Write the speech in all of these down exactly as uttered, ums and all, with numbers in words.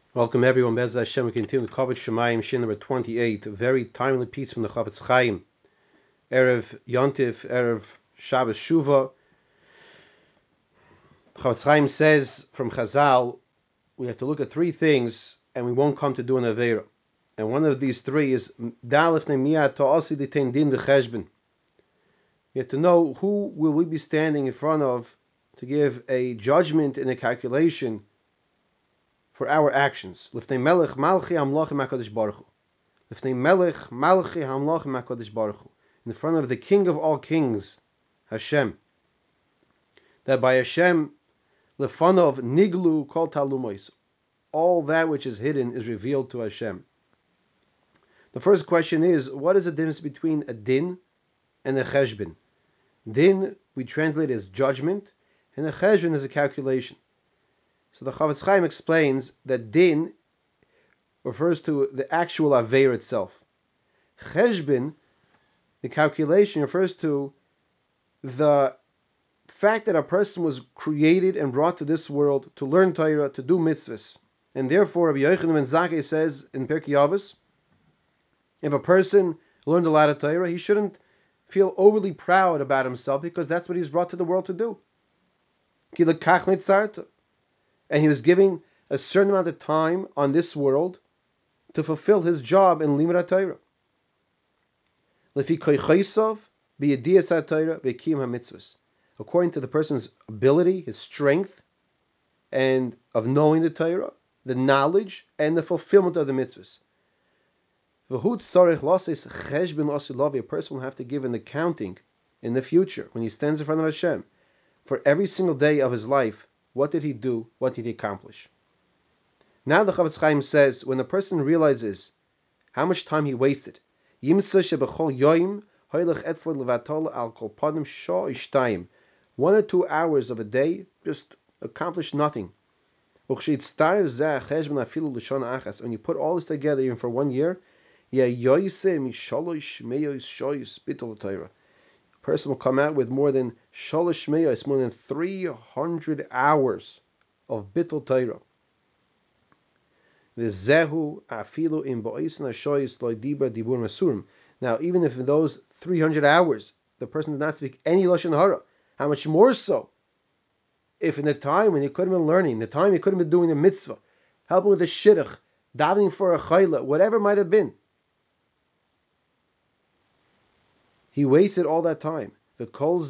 Welcome everyone. Bez Hashem, we continue with Kovetz Shemayim, Shin number twenty-eight. A very timely piece from the Chofetz Chaim. Erev Yontif, Erev Shabbos Shuva. Chofetz Chaim says from Chazal, we have to look at three things and we won't come to do an Aveira. And one of these three is Dalif Nemiyah Ta'asi Detain Din V'Cheshbon. We have to know who will we be standing in front of to give a judgment and a calculation for our actions. Lifnei Melech Malchi Hamlochim HaKadosh Baruch Hu. Lifnei Melech Malchi Hamlochim HaKadosh Baruch Hu. In front of the King of all kings, Hashem. That by Hashem, Lefanov Niglu Kol Talumois. All that which is hidden is revealed to Hashem. The first question is, what is the difference between a din and a cheshbon? Din, we translate as judgment, and a cheshbon is a calculation. So the Chofetz Chaim explains that din refers to the actual aveir itself. Cheshbon, the calculation, refers to the fact that a person was created and brought to this world to learn Torah, to do mitzvahs. And therefore, Rabbi Yochanan ben Zakkai says in Pirkei Avos, if a person learned a lot of Torah, he shouldn't feel overly proud about himself because that's what he's brought to the world to do. And he was giving a certain amount of time on this world to fulfill his job in Limud HaTorah. According to the person's ability, his strength, and of knowing the Torah, the knowledge, and the fulfillment of the mitzvahs. A person will have to give an accounting in the future when he stands in front of Hashem for every single day of his life. What did he do? What did he accomplish? Now the Chofetz Chaim says, when the person realizes how much time he wasted, one or two hours of a day just accomplished nothing. When you put all this together even for one year, a person will come out with more than shalosh meyos, more than three hundred hours of bittul Torah. Now, even if in those three hundred hours the person did not speak any lashon hara, how much more so if in the time when he could have been learning, the time he could have been doing a mitzvah, helping with a shidduch, davening for a chayla, whatever it might have been, he wasted all that time. And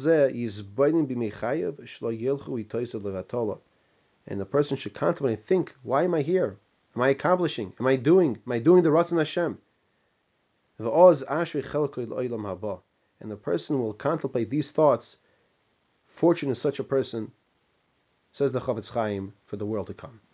the person should contemplate and think, why am I here? Am I accomplishing? Am I doing? Am I doing the Ratzon Hashem? And the person will contemplate these thoughts. Fortunate is such a person, says the Chofetz Chaim, for the world to come.